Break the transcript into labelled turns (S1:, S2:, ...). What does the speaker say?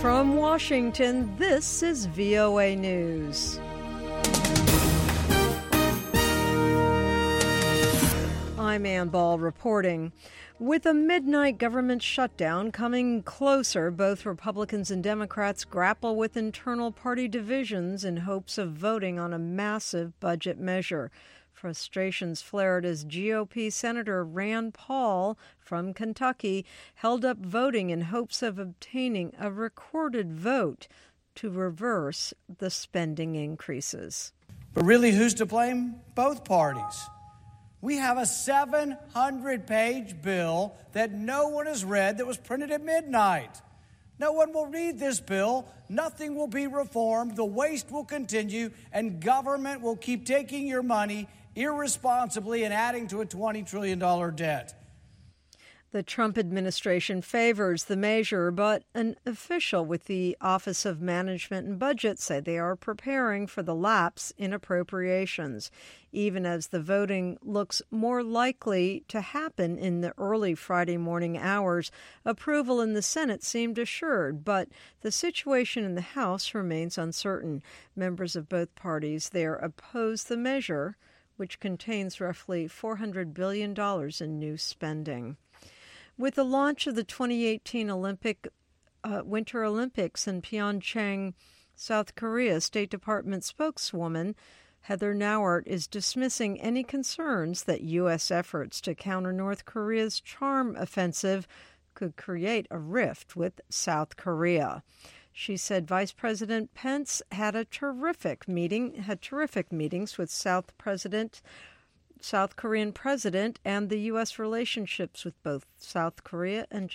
S1: From Washington, this is VOA News. I'm Ann Ball reporting. With a midnight government shutdown coming closer, both Republicans and Democrats grapple with internal party divisions in hopes of voting on a massive budget measure. Frustrations flared as GOP Senator Rand Paul from Kentucky held up voting in hopes of obtaining a recorded vote to reverse the spending increases.
S2: But really, who's to blame? Both parties. We have a 700-page bill that no one has read that was printed at midnight. No one will read this bill. Nothing will be reformed. The waste will continue, and government will keep taking your money irresponsibly and adding to a $20 trillion debt.
S1: The Trump administration favors the measure, but an official with the Office of Management and Budget said they are preparing for the lapse in appropriations. Even as the voting looks more likely to happen in the early Friday morning hours, approval in the Senate seemed assured, but the situation in the House remains uncertain. Members of both parties there oppose the measure, which contains roughly $400 billion in new spending. With the launch of the 2018 Winter Olympics in Pyeongchang, South Korea, State Department spokeswoman Heather Nauert is dismissing any concerns that U.S. efforts to counter North Korea's charm offensive could create a rift with South Korea. She said Vice President Pence had terrific meetings with South Korean president, and the U.S. relationships with both South Korea and